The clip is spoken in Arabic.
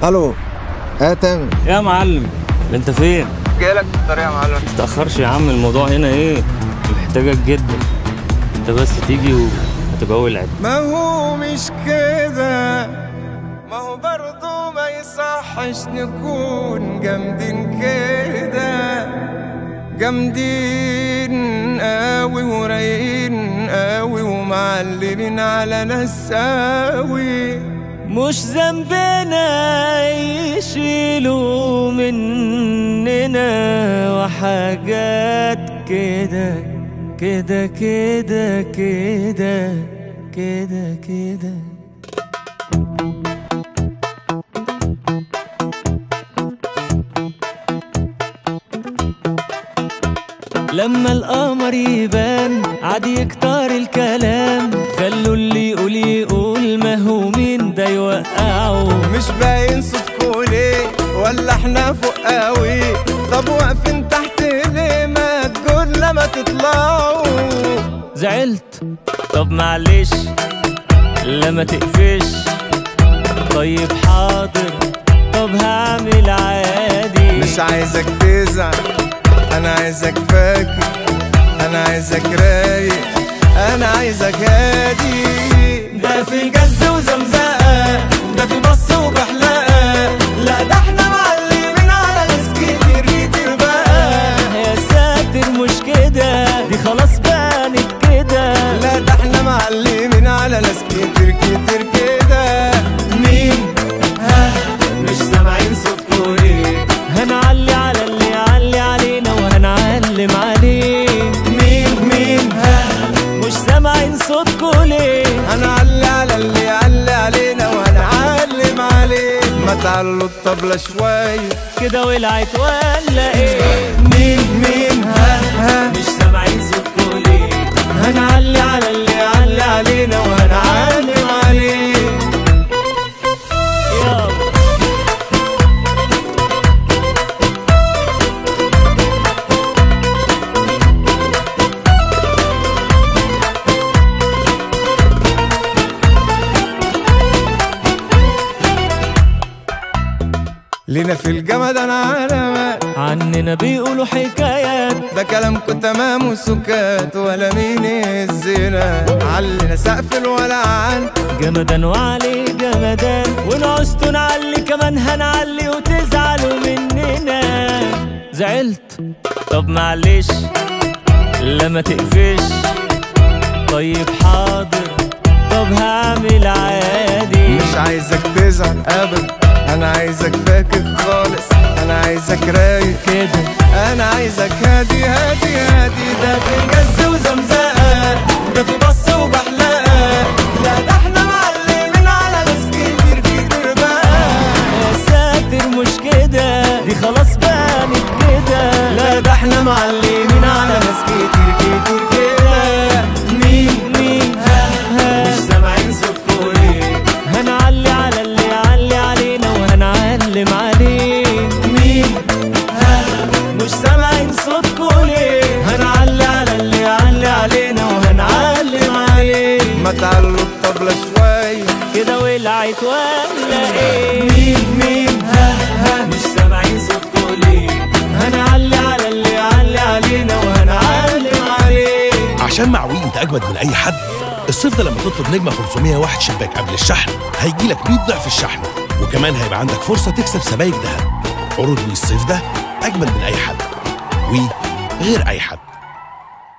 الو. تامر يا معلم انت فين؟ جايلك في الطريق يا معلم. متتأخرش يا عم، الموضوع هنا ايه محتاجك جدا، انت بس تيجي وهتبقى ولعت. ما هو مش كده، ما هو برضه ما يصحش نكون جامدين كده، جامدين قوي ورايقين قوي ومعلمين على نساوي. مش ذنبنا يشيلوا مننا وحاجات كده كده كده كده كده كده. لما القمر يبان عادي يكتر الكلام، خلوا اللي يقول يقول، ما هو مين ده يوقعه. مش باين صوتكوا ليه ولا احنا فوق قوي؟ طب واقفين تحت ليه؟ ما تقول لما تطلعوا. زعلت؟ طب معلش لما تقفش. طيب حاضر، طب هعمل عادي. مش عايزك تزعل، انا عايزك فاكر، انا عايزك رايق، انا عايزك هادي. ده في جز وزمزقه، ده في بص وبحلقه، لا ده احنا معلمين على ناس كتير بقى. يا ساتر مش كده، دي خلاص بانت كده. لا ده احنا معلمين على ناس كتير كده. مين؟ ها مش سامعين صوتكوا ليه؟ هنعلي على اللي يعلي علينا وهنعلم عليه. مين؟ ها مش سامعين صوتكوا ليه؟ هنعلي على اللي يعلي علينا وهنعلم عليه. ما تعلوا الطبلة شوية كده ولعت ولا ايه؟ مين؟ ها مش سامعين صوتكوا ليه؟ هنعلي على اللي يعلي علينا وهنعلم عليه. يلا لينا في الجمد انا علامات، عننا بيقولوا حكايات. ده كلامكم تمام وسكات ولا مين يهزنا. علينا سقف الولعان، جمدان وعليه جمدان، ونعوزتوا نعلي كمان هنعلي وتزعلوا مننا. زعلت؟ طب معلش لما تقفش. طيب حاضر، طب هعمل عادي. مش عايزك تزعل ابدا، انا عايزك فاكر خالص، انا عايزك رايق كده، انا عايزك هادي هادي هادي. ده في جز وزمزقه، ده في بص وبحلقه، لا ده احنا معلمين على ناس كتير بقى. يا ساتر مش كده، دي خلاص بانت كده. لا ده احنا معلمين على ناس كتير كده. مين؟ ها مش سامعين صوتكوا ليه؟ هنعلي على اللي يعلي علينا وهنعلم عليه. مين؟ ها مش سامعين صوتكوا ليه؟ هنعلي على اللي يعلي علينا وهنعلم عليه. ما تعلوا الطبلة شوية كده ولعت ولا ايه؟ مين؟ ها مش سامعين صوتكوا ليه؟ هنعلي على اللي يعلي علينا وهنعلم عليه. عشان معوي انت اجمد من اي حد. الصيف ده لما تطلب نجمة 501 شباك قبل الشحن هيجيلك 100 ضعف الشحن، وكمان هيبقى عندك فرصة تكسب سبايك دهب. عروض وي الصيف ده اجمل من اي حد، وي غير اي حد.